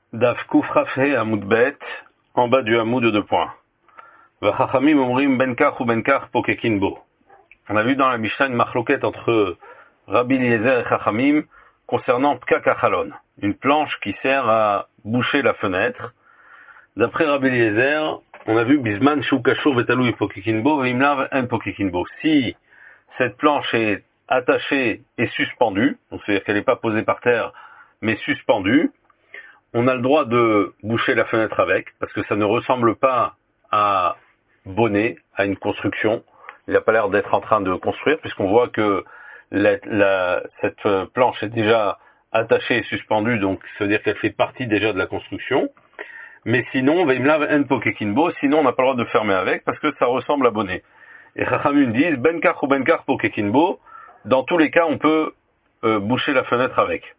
Daf Kufrafhe Hamoud Bet, en bas du hamoud de 2 points. Vachachamim omrim benkach ou benkach pokekinbo. On a vu dans la Mishnah une machloket entre Rabbi Eliezer et Chachamim concernant pkakachalon, une planche qui sert à boucher la fenêtre. D'après Rabbi Eliezer, on a vu bisman shu kashur vetalui pokekinbo veimlav en pokekinbo. Si cette planche est attachée et suspendue, donc c'est-à-dire qu'elle n'est pas posée par terre, mais suspendue, on a le droit de boucher la fenêtre avec, parce que ça ne ressemble pas à bonnet, à une construction. Il n'a pas l'air d'être en train de construire, puisqu'on voit que cette planche est déjà attachée et suspendue, donc ça veut dire qu'elle fait partie déjà de la construction. Mais sinon, veimlav en pokekinbo, sinon on n'a pas le droit de fermer avec, parce que ça ressemble à bonnet. Et Chachamim disent, benkach ou benkach pokekinbo, dans tous les cas on peut boucher la fenêtre avec.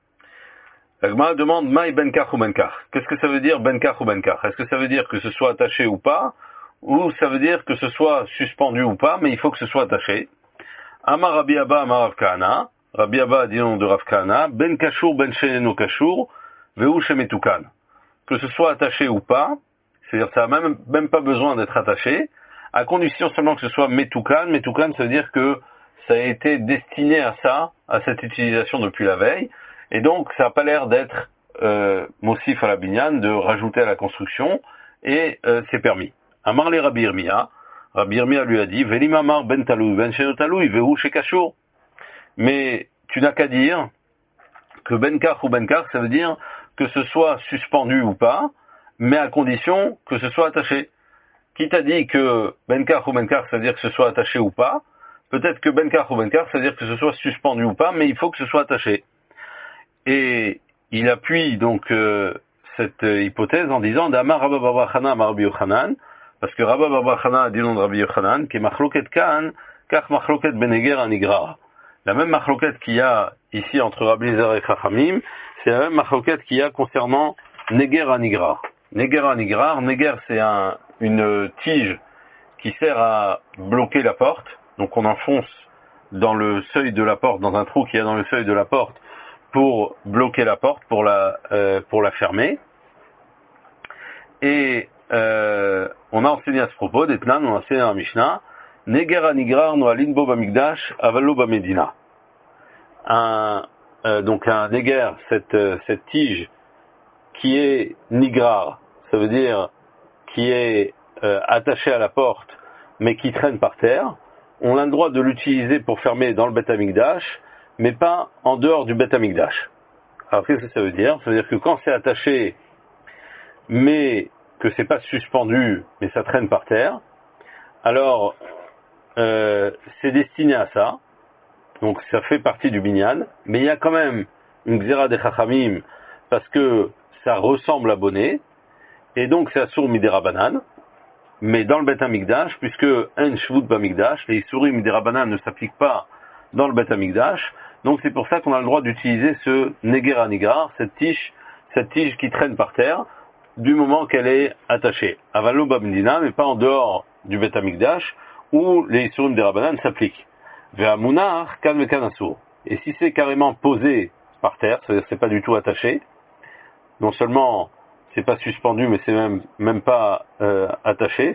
La Gemara demande maï benkach ou benkach. Qu'est-ce que ça veut dire benkach ou benkach? Est-ce que ça veut dire que ce soit attaché ou pas, ou ça veut dire que ce soit suspendu ou pas, mais il faut que ce soit attaché? Amar Rabbi Abba, Amar Rav Kahana. Rabbi Abba dit nom de Rav Kahana, ben kashur ben sheneno kashur, vehu shemetukan. Que ce soit attaché ou pas, c'est-à-dire que ça n'a même pas besoin d'être attaché, à condition seulement que ce soit metukan. Metukan, ça veut dire que ça a été destiné à ça, à cette utilisation depuis la veille. Et donc, ça n'a pas l'air d'être mossif à la binyan, de rajouter à la construction, et c'est permis. Amar le Rabbi Yirmiya, Rabbi Yirmiya lui a dit, Velimamar ben talou, ben shenotalou, vehu shekashur. Mais tu n'as qu'à dire que benkach ou benkach, ça veut dire que ce soit suspendu ou pas, mais à condition que ce soit attaché. Qui t'a dit que benkach ou benkach, ça veut dire que ce soit attaché ou pas? Peut-être que benkach ou benkach, ça veut dire que ce soit suspendu ou pas, mais il faut que ce soit attaché. Et il appuie donc cette hypothèse en disant d'Amar Rabba Bar Chana Amar Rabbi Yochanan, parce que Rabba Bar Chana a dit nom de Rabbi Yochanan, qui est machloket kan, kach machloket beneger anigrar. La même machloket qu'il y a ici entre Rabbi Eliezer et Chachamim, c'est la même machloket qu'il y a concernant neger anigrar. Neger anigrar, neger c'est une tige qui sert à bloquer la porte, donc on enfonce dans le seuil de la porte, dans un trou qu'il y a dans le seuil de la porte, pour bloquer la porte, pour la fermer. Et on a enseigné à ce propos, d'Etnan, on a enseigné dans la Mishnah, Neger anigrar noalin bo bamikdash avalo bamedina. Donc un neger, cette tige qui est nigrar, ça veut dire qui est attachée à la porte, mais qui traîne par terre, on a le droit de l'utiliser pour fermer dans le Beth Amikdash, mais pas en dehors du Beth Amikdash. Alors qu'est-ce que ça veut dire? Ça veut dire que quand c'est attaché, mais que c'est pas suspendu, mais ça traîne par terre, alors c'est destiné à ça, donc ça fait partie du binyan, mais il y a quand même une xéra des chachamim, parce que ça ressemble à bonnet, et donc c'est assour midérabanan, mais dans le Beth Amikdash, puisque en shvut b'amikdash, les isurim midérabanan ne s'appliquent pas dans le Beth Amikdash, donc c'est pour ça qu'on a le droit d'utiliser ce neger anigrar, cette tige qui traîne par terre, du moment qu'elle est attachée. Avalo b'amdina, mais pas en dehors du Beth Amikdash, où les isurim midérabanan s'appliquent. Ve'amunach kan ve'kan asur. Et si c'est carrément posé par terre, c'est-à-dire c'est pas du tout attaché, non seulement c'est pas suspendu, mais c'est même pas attaché,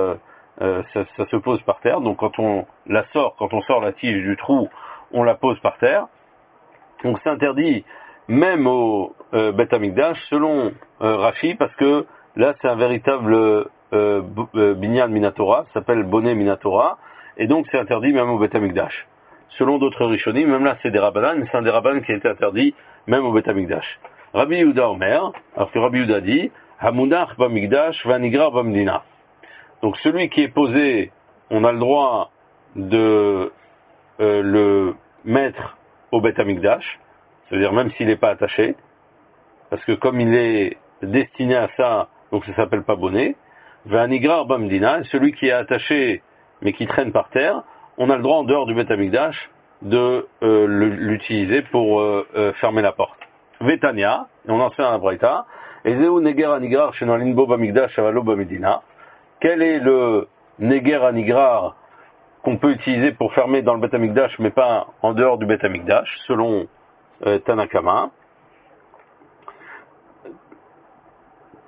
ça se pose par terre. Donc quand on sort la tige du trou, on la pose par terre. Donc c'est interdit même au Beth Amikdash, selon Rashi, parce que là c'est un véritable binyan minatora, ça s'appelle bonnet minatora, et donc c'est interdit même au Beth Amikdash. Selon d'autres rishonim, même là c'est des rabbanan, mais c'est un des rabbanan qui a été interdit même au Beth Amikdash. Rabbi Yehuda Omer, alors que Rabbi Yehuda dit, Hamunach b'amikdash v'anigrar b'amdina. Donc celui qui est posé, on a le droit de le mettre au Beth Amikdash, c'est-à-dire même s'il n'est pas attaché, parce que comme il est destiné à ça, donc ça s'appelle pas bonnet. V'anigrar b'amdina, celui qui est attaché mais qui traîne par terre, on a le droit en dehors du Beth Amikdash de l'utiliser pour fermer la porte. Vetania, et on enseigne à la Braïta, Ezeu neger anigrar shenoalin bo b'amikdash avalo b'amedina. Quel est le neger anigrar qu'on peut utiliser pour fermer dans le Beth Amikdash, mais pas en dehors du Beth Amikdash, selon Tanakama?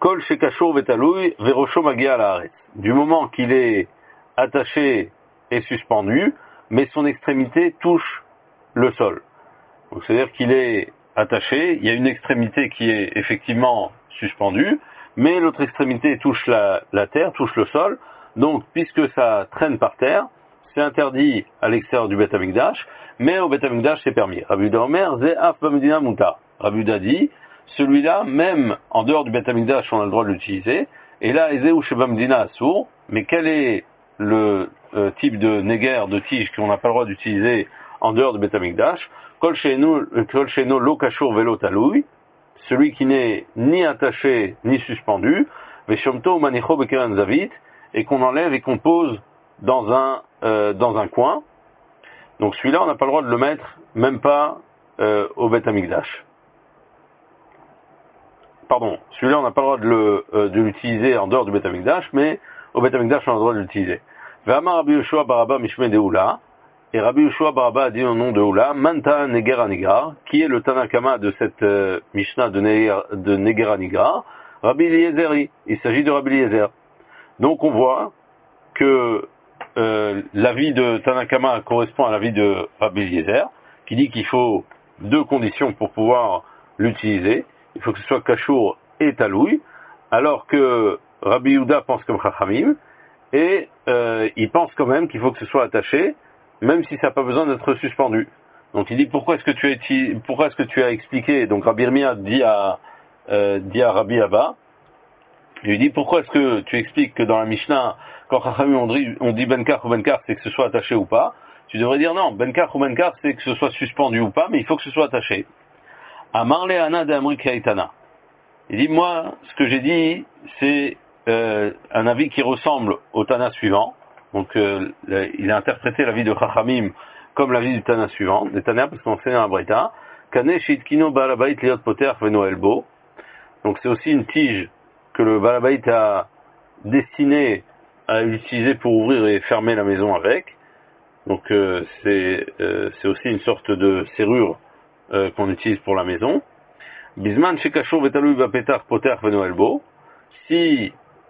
Kol shekashur vetaloui verosho magia la haaretz. Du moment qu'il est attaché et suspendu, mais son extrémité touche le sol. Donc c'est-à-dire qu'il est attaché, il y a une extrémité qui est effectivement suspendue, mais l'autre extrémité touche la terre, touche le sol. Donc puisque ça traîne par terre, c'est interdit à l'extérieur du Beth Amikdash, mais au Beth Amikdash c'est permis. Rabbi Yehuda Omer, Ze'af b'Medina mutar. Rabbi Yehuda dit, celui-là, même en dehors du Beth Amikdash, on a le droit de l'utiliser. Et là, Ezeu Sheba Medina Assour. Mais quel est le type de néguer, de tige qu'on n'a pas le droit d'utiliser en dehors du Beth Amikdash? Kol she'eno lo kashur velo taloui. Celui qui n'est ni attaché ni suspendu. Veshomto manicho bekeren zavit. Et qu'on enlève et qu'on pose dans un coin. Donc celui-là, on n'a pas le droit de le mettre, même pas au Beth Amikdash. Pardon, celui-là, on n'a pas le droit de l'utiliser en dehors du Beth Amikdash, mais au Beth Amikdash, on a le droit de l'utiliser. Ve'amar Rabbi Yoshua baraba mishmei de Hula, et Rabbi Yoshua baraba a dit au nom de Hula, Manta Negera Nigra, qui est le Tanakama de cette Mishnah de Negera Nigra, Rabbi Eliezeri. Il s'agit de Rabbi Eliezer. Donc on voit que l'avis de Tanakama correspond à l'avis de Rabbi Eliezer, qui dit qu'il faut deux conditions pour pouvoir l'utiliser. Il faut que ce soit kashour et taloui, alors que Rabbi Yehuda pense comme Chachamim, et il pense quand même qu'il faut que ce soit attaché, même si ça n'a pas besoin d'être suspendu. Donc il dit pourquoi est-ce que tu as expliqué, donc Rabbi Irmia dit à Rabbi Abba, il lui dit pourquoi est-ce que tu expliques que dans la Mishnah, quand Chachamim on dit benkar ou benkar, c'est que ce soit attaché ou pas. Tu devrais dire non, benkar ou benkar, c'est que ce soit suspendu ou pas, mais il faut que ce soit attaché. Amar le'ana d'amri kaitana. Il dit moi, ce que j'ai dit, c'est un avis qui ressemble au Tana suivant. Donc il a interprété l'avis de Chachamim comme l'avis du Tana suivant, des Tana parce qu'on sait dans la Braïta, Kane shitkino balabait liot poter veno elbo. Donc c'est aussi une tige que le balabait a destiné à utiliser pour ouvrir et fermer la maison avec. Donc c'est aussi une sorte de serrure qu'on utilise pour la maison. Bisman shekashur vetalui bapetar poter veno elbo. Si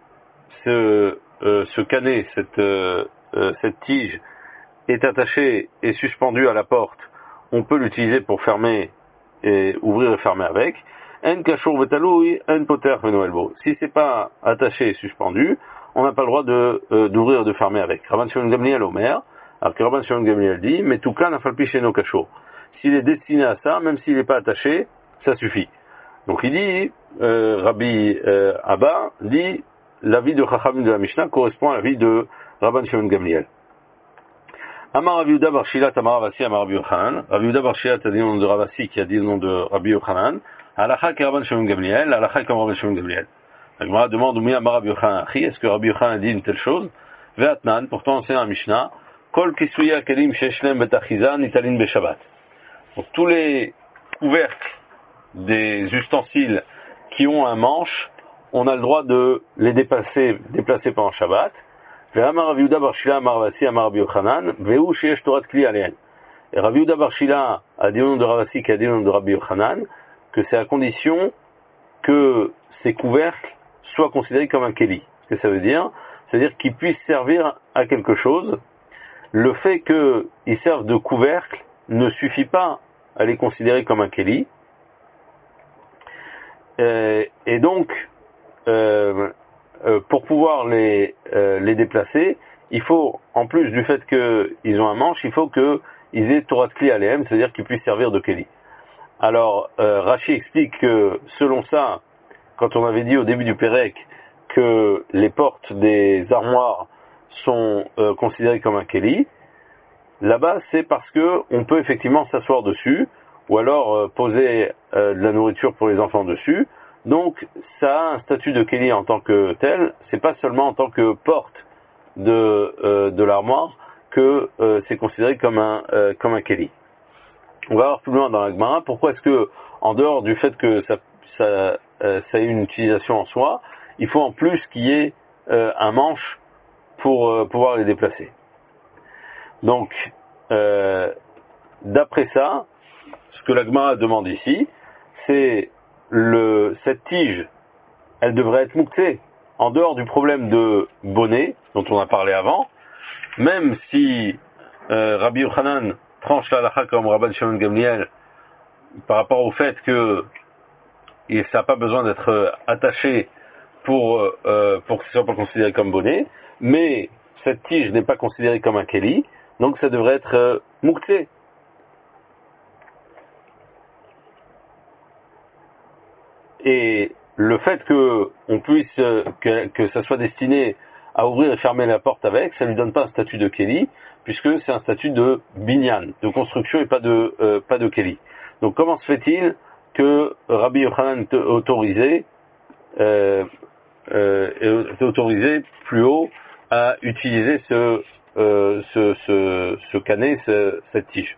ce canet, cette tige est attachée et suspendue à la porte, on peut l'utiliser pour fermer et ouvrir et fermer avec. En kashur vetalui en poter veno elbo. Si c'est pas attaché et suspendu, on n'a pas le droit d'ouvrir et de fermer avec. Rabban Shimon Gamliel Omer, alors que Rabban Shimon Gamliel dit, mais tout cas n'afalpi sheno kashur. S'il est destiné à ça, même s'il n'est pas attaché, ça suffit. Donc il dit, Rabbi Abba dit, l'avis de Chachamim de la Mishnah correspond à l'avis de Rabban Shimon Gamliel. Amar Rabbi Yehuda bar Shila Amar Ravasi Amar Rabbi Yochanan. Rabbi Yehuda bar Shila a dit le nom de Ravasi qui a dit le nom de Rabbi Yochanan. Halacha ki Rabban Shimon Gamliel, halacha comme Rabban Shimon Gamliel. La Gemara demande où Amar Rabbi Yochanan Achi, est-ce que Rabbi Yochanan a dit une telle chose? Ve'atnan, pourtant c'est dans la Mishnah, Kol kisuya kelim sheshlem betachiza nitalin beshabbat. Donc tous les couvercles des ustensiles qui ont un manche, on a le droit de les déplacer pendant Shabbat. Et Rabbi Yehuda bar Shila Amar Ravasi Amar Rabbi Yochanan, ve'u sheyesh Torat Kli alein. Et Rabbi Yehuda bar Shila a dit au nom de Ravasi qui a dit au nom de Rabbi Yochanan que c'est à condition que ces couvercles soient considérés comme un keli. Ce que ça veut dire, c'est-à-dire qu'ils puissent servir à quelque chose. Le fait qu'ils servent de couvercle ne suffit pas à les considérer comme un keli. Et donc, pour pouvoir les déplacer, il faut, en plus du fait qu'ils ont un manche, il faut qu'ils aient Torat Kli Aleem, c'est-à-dire qu'ils puissent servir de keli. Alors, Rashi explique que, selon ça, quand on avait dit au début du Pérec que les portes des armoires sont considérées comme un keli, là-bas c'est parce que on peut effectivement s'asseoir dessus, ou alors poser de la nourriture pour les enfants dessus. Donc ça a un statut de keli en tant que tel, c'est pas seulement en tant que porte de l'armoire que c'est considéré comme un keli. On va voir plus loin dans la Gemara pourquoi est-ce que, en dehors du fait que ça ait une utilisation en soi, il faut en plus qu'il y ait un manche pour pouvoir les déplacer. Donc, d'après ça, ce que la Gemara demande ici, c'est cette tige, elle devrait être mouktée. En dehors du problème de bonnet, dont on a parlé avant, même si Rabbi Yochanan tranche la halakha comme Rabban Shimon Gamliel, par rapport au fait que ça n'a pas besoin d'être attaché pour que ce soit pas considéré comme bonnet, mais cette tige n'est pas considérée comme un keli, donc ça devrait être mouktsé. Et le fait que on puisse que ça soit destiné à ouvrir et fermer la porte avec, ça lui donne pas un statut de keli, puisque c'est un statut de binyan, de construction et pas de keli. Donc comment se fait-il que Rabbi Yochanan est autorisé plus haut à utiliser ce canet, cette tige?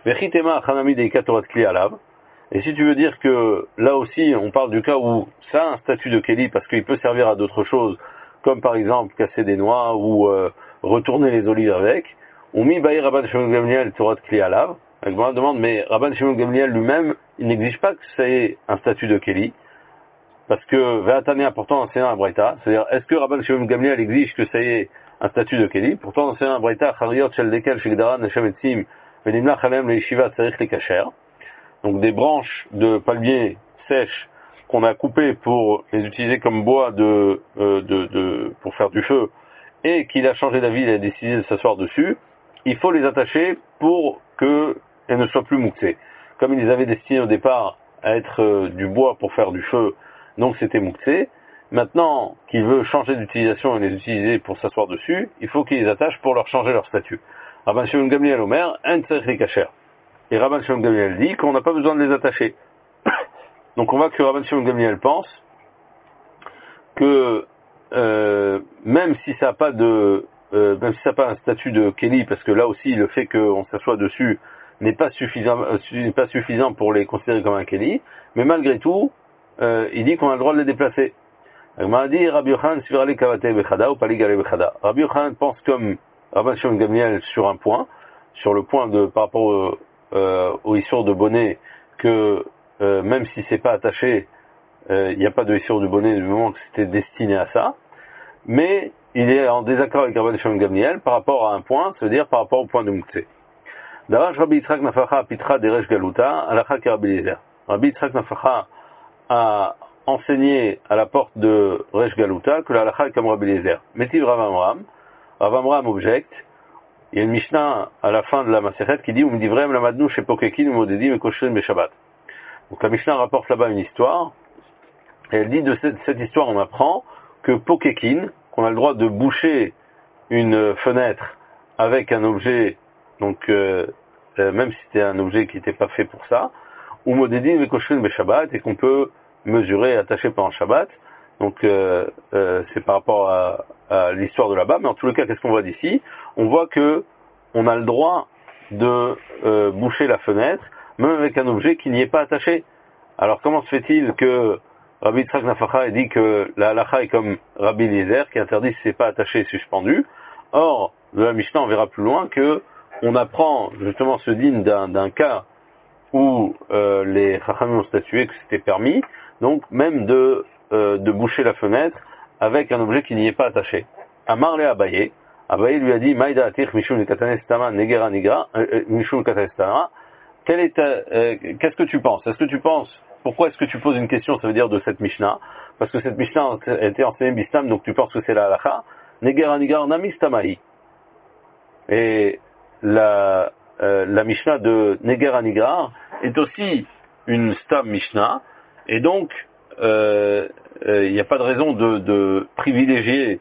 Et si tu veux dire que là aussi on parle du cas où ça a un statut de keli parce qu'il peut servir à d'autres choses, comme par exemple casser des noix ou retourner les olives avec, on mit Baï Rabban Shimon Gamliel Torah Kli Alav. On me demande, mais Rabban Shimon Gamliel lui-même, il n'exige pas que c'est un statut de keli, parce que Ve'atane pourtant enseigné à Braïta, c'est-à-dire est-ce que Rabban Shimon Gamliel exige que ça ait un statut de keli? Pourtant enseigné à Braïta, Chariyot Shel Dekel Shigdara Neshem Etzim Venimla Chalem Leishiva Tzarich Lekacher. Donc des branches de palmier sèches qu'on a coupées pour les utiliser comme bois pour faire du feu, et qu'il a changé d'avis, il a décidé de s'asseoir dessus, il faut les attacher pour qu'elles ne soient plus mouktées. Comme il les avait destinés au départ à être du bois pour faire du feu, donc c'était moukté. Maintenant qu'il veut changer d'utilisation et les utiliser pour s'asseoir dessus, il faut qu'il les attache pour leur changer leur statut. Rabban Shimon Gamliel Omer, en tzarich lekacher. Et Rabban Shimon Gamliel dit qu'on n'a pas besoin de les attacher. Donc on voit que Rabban Shimon Gamliel pense que même si ça n'a pas un statut de keli, parce que là aussi le fait qu'on s'assoit dessus n'est pas suffisant pour les considérer comme un keli, mais malgré tout, il dit qu'on a le droit de les déplacer. Rabbi Yochanan pense comme Rabban Shimon Gamliel sur un point, sur le point par rapport au issour de bonnet, que même si c'est pas attaché, il n'y a pas de issour de bonnet du moment que c'était destiné à ça, mais il est en désaccord avec Rabban Shimon Gamliel par rapport à un point, c'est-à-dire par rapport au point de Mouktsé. Darash Rabbi Yitzhak Nafacha Pitra Deresh Galuta Alacha Rabbi Eliezer. Rabbi Yitzhak Nafacha a enseigné à la porte de Resh Galuta que la Alacha est comme Rabbi Eliezer. Metiv Rav Amram objecte. Il y a une Mishnah à la fin de la Masechet qui dit Umdivrem lamadnu shepokekin umodedim et koshrin beshabbat. Donc la Mishnah rapporte là-bas une histoire, et elle dit de cette histoire on apprend que pokekin, qu'on a le droit de boucher une fenêtre avec un objet, donc même si c'était un objet qui n'était pas fait pour ça, umodedim et koshrin beshabbat, et qu'on peut mesurer et attacher pendant Shabbat. Donc c'est par rapport à l'histoire de là-bas, mais en tout le cas, qu'est-ce qu'on voit d'ici? On voit que on a le droit de boucher la fenêtre, même avec un objet qui n'y est pas attaché. Alors comment se fait-il que Rabbi Yitzhak Nafacha ait dit que la halacha est comme Rabbi Eliezer, qui interdit si c'est pas attaché et suspendu? Or, de la Mishnah, on verra plus loin que on apprend justement ce dîne d'un cas où les Chachamim ont statué que c'était permis, donc même de boucher la fenêtre avec un objet qui n'y est pas attaché. Amar le Abaye, Abaye lui a dit Maïda atir mishum katanestama negera nigra mishum katanestama. Qu'est-ce que tu penses? Pourquoi est-ce que tu poses une question? Ça veut dire de cette Mishnah, parce que cette Mishnah a été enseignée bistam, donc tu penses que c'est la halacha. Negera nigra namistamahi. Et la Mishnah de negera nigra est aussi une stam Mishnah, et donc il n'y a pas de raison de privilégier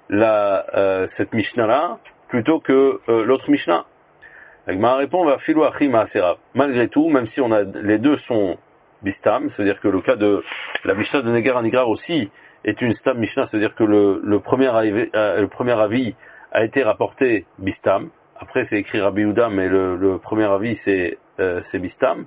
cette Mishnah-là plutôt que l'autre Mishnah. Ma réponse va filu achi maaserav. Malgré tout, même si les deux sont bistam, c'est-à-dire que le cas de la Mishnah de Neger Anigrar aussi est une stam Mishnah, c'est-à-dire que le premier avis a été rapporté bistam. Après c'est écrit Rabbi Yehuda, mais le premier avis c'est bistam.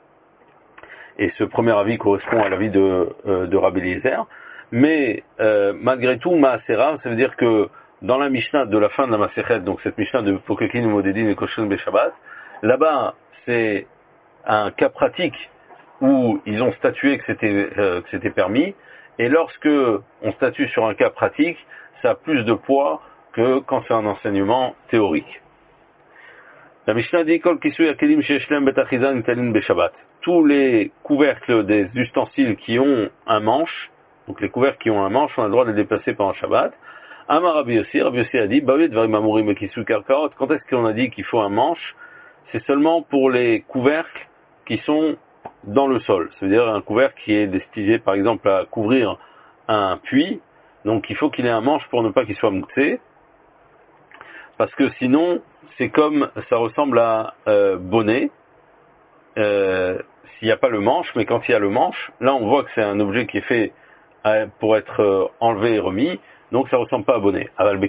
Et ce premier avis correspond à l'avis de Rabbi Eliezer. Mais malgré tout, Maaserav, ça veut dire que dans la Mishnah de la fin de la Masechet, donc cette Mishnah de Pokekin, Modedin et Koshrin Beshabbat, là-bas c'est un cas pratique où ils ont statué que c'était permis, Et lorsque on statue sur un cas pratique, ça a plus de poids que quand c'est un enseignement théorique. La Mishnah dit Kol Kisui Akelim Sheshlem Betachiza Nitalin Beshabbat. Tous les couvercles des ustensiles qui ont un manche, donc les couvercles qui ont un manche, on a le droit de les déplacer pendant Shabbat. Amar Rabbi Yossi a dit Bavet Varim Amurim Bekisui Karkaot. Quand est-ce qu'on a dit qu'il faut un manche? C'est seulement pour les couvercles qui sont dans le sol. C'est-à-dire un couvercle qui est destiné par exemple à couvrir un puits. Donc il faut qu'il ait un manche pour ne pas qu'il soit moussé. Parce que sinon, c'est comme, ça ressemble à bonnet, s'il n'y a pas le manche, mais quand il y a le manche, là on voit que c'est un objet qui est fait pour être enlevé et remis, donc ça ressemble pas à bonnet.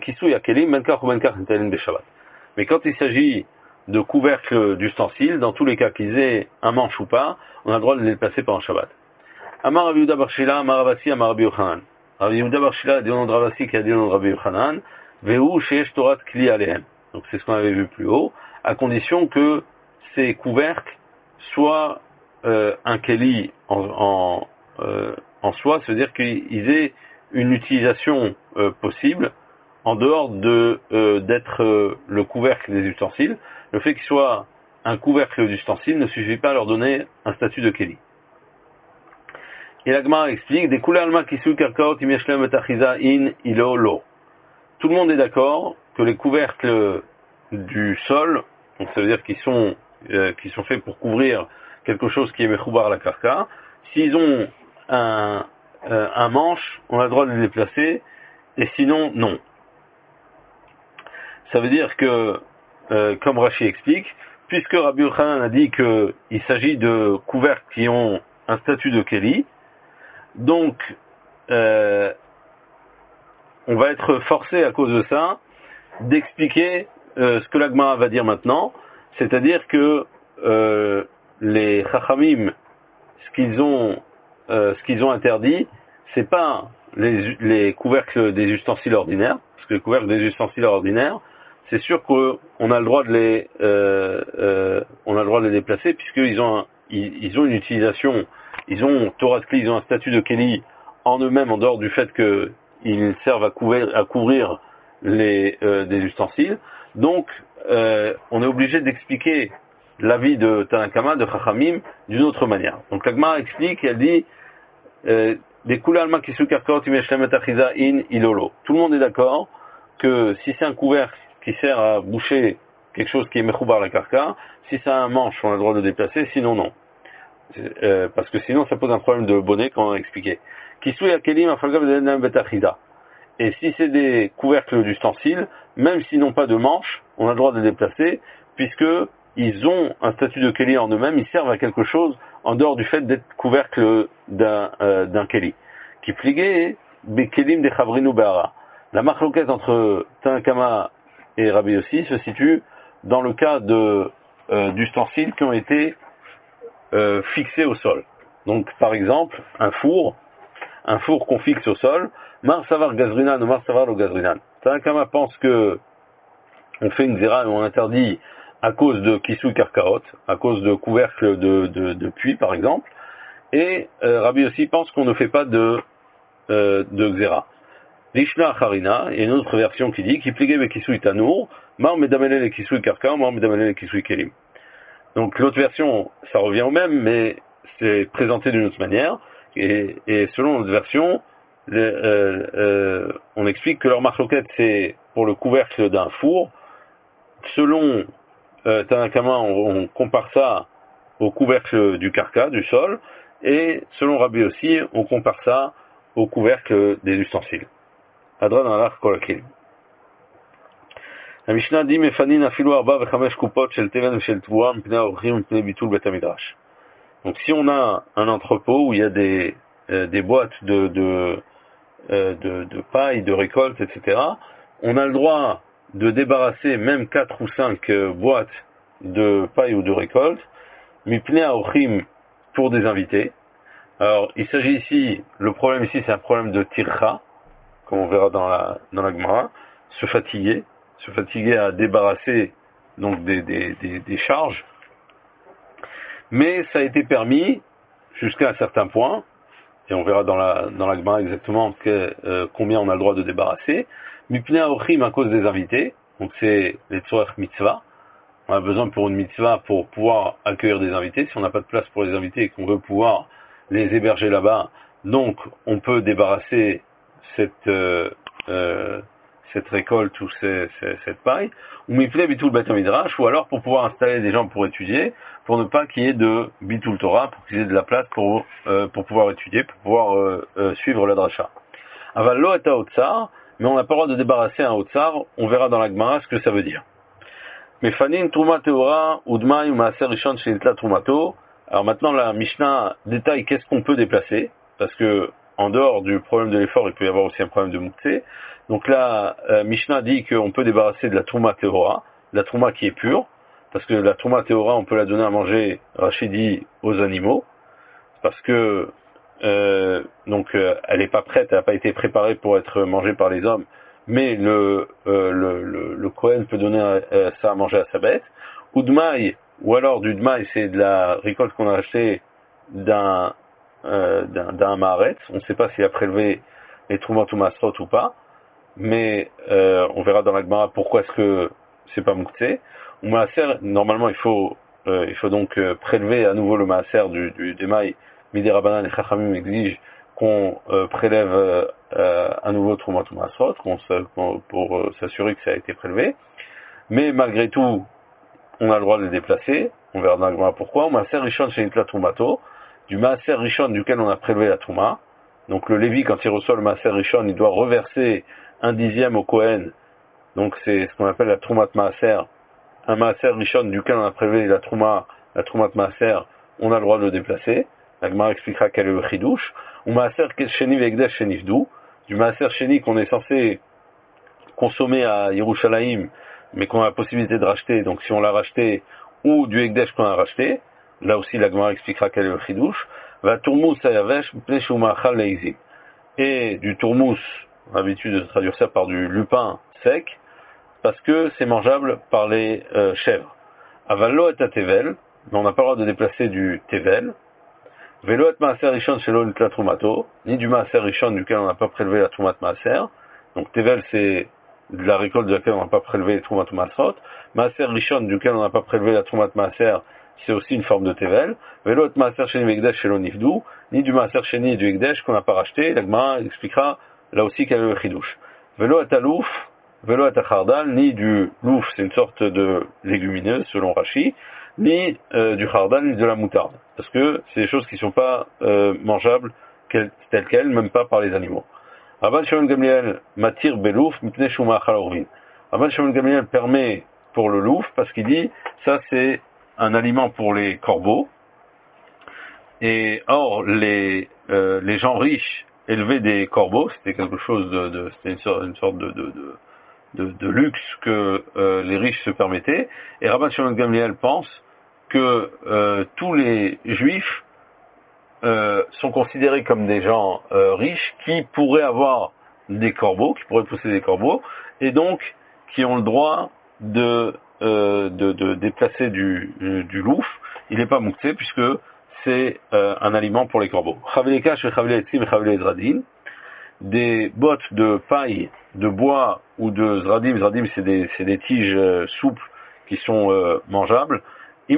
Mais quand il s'agit de couvercles d'ustensiles, dans tous les cas qu'ils aient un manche ou pas, on a le droit de les placer pendant Shabbat. Amar Rabbi Yehuda bar Shila, Amar Ravasi, Amar Rabbi Yochanan. Rabbi Yehuda bar Shila a dit au nom de Ravasi qui a dit au nom de Rabbi Yochanan, Vehu sheyesh Torat Kli alehem. Donc c'est ce qu'on avait vu plus haut, à condition que ces couvercles soient un keli en soi, c'est-à-dire qu'ils aient une utilisation possible en dehors d'être le couvercle des ustensiles. Le fait qu'il soit un couvercle d'ustensiles ne suffit pas à leur donner un statut de keli. Et la Gemara explique des couleurs alma kisu karkaot imeshlem etachiza in ilo lo. Tout le monde est d'accord que les couvercles du sol, donc ça veut dire qu'ils sont faits pour couvrir quelque chose qui est mechoubar la karka, s'ils ont un manche, on a le droit de les déplacer, et sinon non. Ça veut dire que, comme Rashi explique, puisque Rabbi Yochanan a dit qu'il s'agit de couvercles qui ont un statut de keli, donc on va être forcé à cause de ça d'expliquer ce que la Gemara va dire maintenant, c'est-à-dire que les Chachamim, ce qu'ils ont interdit, c'est pas les couvercles des ustensiles ordinaires, parce que les couvercles des ustensiles ordinaires, c'est sûr qu'on a le droit de les déplacer puisqu'ils ont ils ont une utilisation, ils ont Torah de Kli, ils ont un statut de Keli en eux-mêmes en dehors du fait qu'ils servent à couvrir des ustensiles. Donc on est obligé d'expliquer l'avis de Tanakama, de Chachamim, d'une autre manière. Donc la Gemara explique, elle dit des kulalma kisu karkaot imeshlemet achiza in ilolo. Tout le monde est d'accord que si c'est un couvercle qui sert à boucher quelque chose qui est mechoubar la karka, si ça a un manche, on a le droit de le déplacer, sinon non. Parce que sinon ça pose un problème de bonnet, comme on a expliqué. Kisu yakelim afalgav denam betachiza. Et si c'est des couvercles d'ustensiles, même s'ils n'ont pas de manche, on a le droit de les déplacer, puisque ils ont un statut de keli en eux-mêmes, ils servent à quelque chose en dehors du fait d'être couvercle d'un keli. Qui pliguait bekelim de chavrinu be'ara. La machloquette entre Tanakama et Rabbi Yossi se situe dans le cas d'ustensiles qui ont été fixés au sol. Donc par exemple, un four qu'on fixe au sol, Mar Savar Gazrinan ou Mar Savar le Gazrinan. Tanakama pense que on fait une zéra et on interdit à cause de Kisui Karkaot, à cause de couvercles de puits par exemple, et Rabbi Yossi pense qu'on ne fait pas de Xéra. Lishna Harina, il y a une autre version qui dit qui pligue be Kisui Tanour, Mar Medamele le Kisui Karka, Mar Medamele le Kisui Kelim. Donc l'autre version, ça revient au même, mais c'est présenté d'une autre manière, et selon notre version, on explique que leur marloquette c'est pour le couvercle d'un four. Selon Tanakama, on compare ça au couvercle du karka, du sol, et selon Rabbi aussi, on compare ça au couvercle des ustensiles. Adran alach kolakim. La Mishnah dit mefanin afilu arba vechamesh kupot shel teven shel tvoua mipnei orchim mipnei bitul bet hamidrash. Donc si on a un entrepôt où il y a des boîtes de paille, de récolte, etc., on a le droit de débarrasser même 4 ou 5 boîtes de paille ou de récolte, mipnei orchim, pour des invités. Alors il s'agit ici, le problème ici c'est un problème de tircha, comme on verra dans la Gemara, se fatiguer à débarrasser donc des charges, mais ça a été permis jusqu'à un certain point, et on verra dans la Gemara exactement combien on a le droit de débarrasser. Mipnei Aochim, à cause des invités, donc c'est les Tzorech Mitzvah. On a besoin pour une mitzvah pour pouvoir accueillir des invités. Si on n'a pas de place pour les invités et qu'on veut pouvoir les héberger là-bas, donc on peut débarrasser cette récolte ou cette paille. Ou Mipnei Bitul Bet Midrash, ou alors pour pouvoir installer des gens pour étudier, pour ne pas qu'il y ait de Bitul Torah, pour qu'il y ait de la place pour pouvoir étudier, pour pouvoir suivre la dracha. Aval lo et Otsar, mais on n'a pas le droit de débarrasser un Otsar. On verra dans la Gemara ce que ça veut dire. Mefanin Truma Teora, Udmai ou Maaser Rishon Shenitla Trumato. Alors maintenant la Mishnah détaille qu'est-ce qu'on peut déplacer, parce que en dehors du problème de l'effort, il peut y avoir aussi un problème de Mouktsé. Donc là, Mishnah dit qu'on peut débarrasser de la Truma Teora, la Truma qui est pure, parce que la Truma Teora, on peut la donner à manger, Rachid dit, aux animaux, parce que elle n'est pas prête, elle n'a pas été préparée pour être mangée par les hommes, mais le Kohen peut donner ça à manger à sa bête. Ou d'maï, ou alors du d'maï, c'est de la récolte qu'on a achetée d'un maaretz. On ne sait pas s'il a prélevé les Trumot ou Masrot ou pas, mais on verra dans la Gemara pourquoi est-ce que c'est pas Mouktsé. Ou Maaser, normalement il faut donc prélever à nouveau le Maaser du d'maï. Midei Rabbanan et Chachamim exigent qu'on prélève à nouveau Trumot ou Masrot pour s'assurer que ça a été prélevé. Mais malgré tout, on a le droit de les déplacer. On verra dans la Gemara pourquoi. Maaser Rishon Shenitla Trumato, du Maaser Rishon duquel on a prélevé la Trouma. Donc le Lévi, quand il reçoit le Maaser Rishon, il doit reverser un dixième au Kohen. Donc c'est ce qu'on appelle la Troumat Maaser. Un Maaser Rishon duquel on a prélevé la Troumat Maaser, on a le droit de le déplacer. La Gemara expliquera quel est le chidouche. Ou Maaser Sheni Vegdesh Shenifdu, du Maaser Sheni qu'on est censé consommer à Yerushalayim, mais qu'on a la possibilité de racheter, donc si on l'a racheté, ou du Ekdesh qu'on a racheté, là aussi la Gemara expliquera quel est le chidouche. Va tourmous ayavesh pnei ma'achal leizim. Et du tourmous, on a l'habitude de traduire ça par du lupin sec, parce que c'est mangeable par les chèvres. Avallo et tevel, mais on n'a pas le droit de déplacer du tevel. Velo et maaser rishon shelo nitla trumato, ni du maaser rishon duquel on n'a pas prélevé la trumat maaser. Donc tevel c'est de la récolte de laquelle on n'a pas prélevé les trumat masrot. Maaser rishon duquel on n'a pas prélevé la trumat maaser, c'est aussi une forme de tevel. Velo et maaser sheni vegdesh shelo nifdu, ni du maaser sheni et du ekdesh qu'on n'a pas racheté. La Gemara expliquera là aussi quel est le chidouche. Velo et alouf, velo et achardal, ni du louf, c'est une sorte de légumineuse selon Rashi, ni du chardal, ni de la moutarde. Parce que c'est des choses qui ne sont pas mangeables telles quelles, même pas par les animaux. Rabban Shimon Gamliel matir belouf mipnei shuma achal orvin. Rabban Shimon Gamliel permet pour le louf parce qu'il dit ça c'est un aliment pour les corbeaux. Et or les gens riches élevaient des corbeaux, c'était quelque chose c'était une sorte de luxe que les riches se permettaient. Et Rabban Shimon Gamliel pense que tous les juifs sont considérés comme des gens riches qui pourraient avoir des corbeaux, qui pourraient posséder des corbeaux, et donc qui ont le droit de déplacer du louf. Il n'est pas mouktsé puisque c'est un aliment pour les corbeaux. Des bottes de paille, de bois ou de zradim. Zradim c'est des tiges souples qui sont mangeables. S'il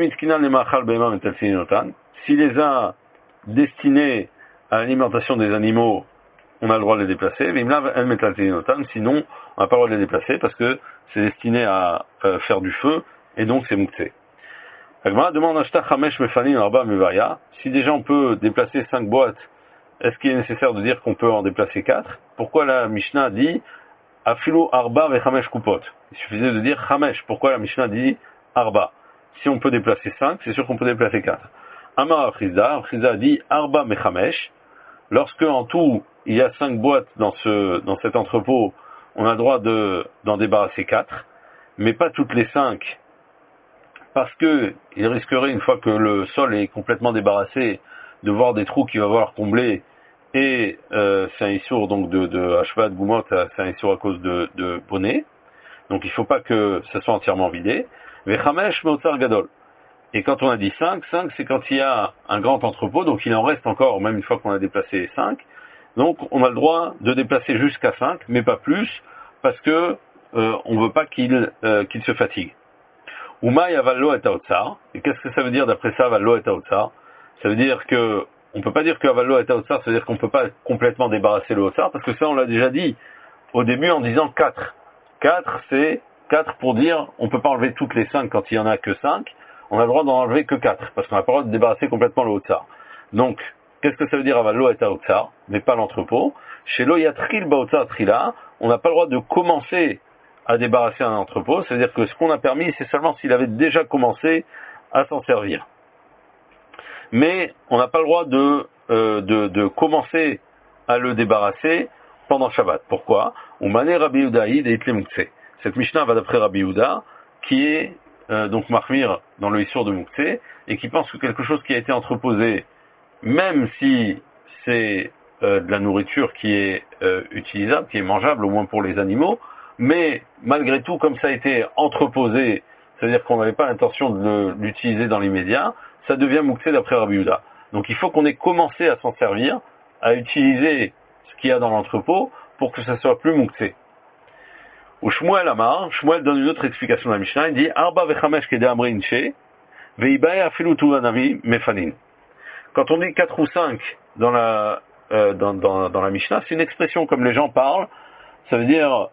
les a destinés à l'alimentation des animaux, on a le droit de les déplacer. Sinon, on n'a pas le droit de les déplacer parce que c'est destiné à faire du feu et donc c'est mouktsé. Agmara demande si déjà on peut déplacer 5 boîtes, est-ce qu'il est nécessaire de dire qu'on peut en déplacer 4? Pourquoi la Mishnah dit Afilu arba vechamesh kupot? Il suffisait de dire chamesh. Pourquoi la Mishnah dit arba? Si on peut déplacer 5, c'est sûr qu'on peut déplacer 4. Amar Afrizda dit arba mechamesh. Lorsque en tout il y a 5 boîtes dans cet entrepôt, on a le droit d'en débarrasser 4, mais pas toutes les 5, parce que il risquerait, une fois que le sol est complètement débarrassé, de voir des trous qu'il va falloir combler, et c'est un issour donc de Hashvat Goumot, c'est un issour à cause de bonnet, donc il ne faut pas que ça soit entièrement vidé. Vechamesh Motsar Gadol. Et quand on a dit 5, 5 c'est quand il y a un grand entrepôt, donc il en reste encore, même une fois qu'on a déplacé 5. Donc on a le droit de déplacer jusqu'à 5, mais pas plus, parce que on ne veut pas qu'il se fatigue. Uma yavallo et haotsar. Et qu'est-ce que ça veut dire d'après ça, avallo et haotsar? Ça veut dire que on peut pas dire que avallo et haotsar, ça veut dire qu'on peut pas complètement débarrasser le haotsar, parce que ça on l'a déjà dit au début en disant 4. 4 c'est 4 pour dire on peut pas enlever toutes les 5 quand il y en a que 5. On a le droit d'en enlever que 4, parce qu'on n'a pas le droit de débarrasser complètement le haotsar. Donc, qu'est-ce que ça veut dire avallo et haotsar, mais pas l'entrepôt? Chez lo yatril baotsar trila, on n'a pas le droit de commencer à débarrasser un entrepôt, c'est-à-dire que ce qu'on a permis, c'est seulement s'il avait déjà commencé à s'en servir. Mais on n'a pas le droit de commencer à le débarrasser pendant Shabbat. Pourquoi? Rabbi Yehuda id et Muktzeh. Cette Mishnah va d'après Rabbi Yehuda, qui est donc Mahmir dans le Issur de Muktzeh, et qui pense que quelque chose qui a été entreposé, même si c'est de la nourriture qui est utilisable, qui est mangeable au moins pour les animaux, mais malgré tout, comme ça a été entreposé, c'est-à-dire qu'on n'avait pas l'intention de l'utiliser dans l'immédiat, ça devient Muktzeh d'après Rabbi Yehuda. Donc il faut qu'on ait commencé à s'en servir, à utiliser ce qu'il y a dans l'entrepôt, pour que ça soit plus Muktzeh. Ou Shmuel Amar, Shmuel donne une autre explication de la Mishnah, il dit Arba vechamesh kede amrin she, veibaye afilu tuvanari mefanin. Quand on dit 4 ou 5 dans la Mishnah, c'est une expression comme les gens parlent, ça veut dire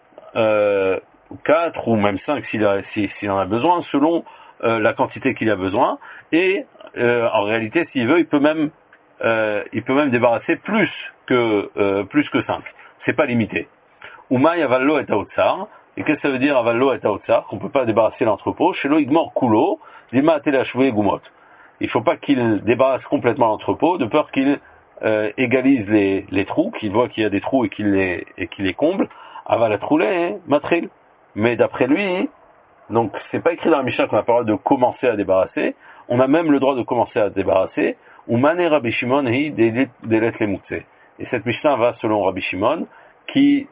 4 ou même 5 s'il en a besoin, selon la quantité qu'il a besoin, et en réalité, s'il veut, il peut même débarrasser plus que 5. C'est pas limité. Uma yavallo et haotsar. Et qu'est-ce que ça veut dire avallo et haotsar? Qu'on peut pas débarrasser l'entrepôt. Chez lo igmor kulo, lima telashwe gumot. Il faut pas qu'il débarrasse complètement l'entrepôt, de peur qu'il égalise les trous, qu'il voit qu'il y a des trous et qu'il les comble. Aval troulé, matril. Mais d'après lui, donc c'est pas écrit dans la Mishnah qu'on a pas le droit de commencer à débarrasser. On a même le droit de commencer à débarrasser. Ou mané Rabbi Shimon hi delet le muktzeh. Et cette Mishnah va selon Rabbi Shimon, qui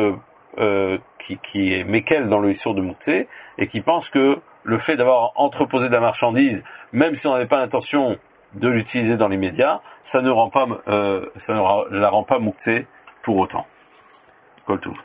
est Mekel dans le Issur de Muktzeh, et qui pense que le fait d'avoir entreposé de la marchandise, même si on n'avait pas l'intention de l'utiliser dans l'immédiat, ça ne la rend pas Muktzeh pour autant. Kol Tov.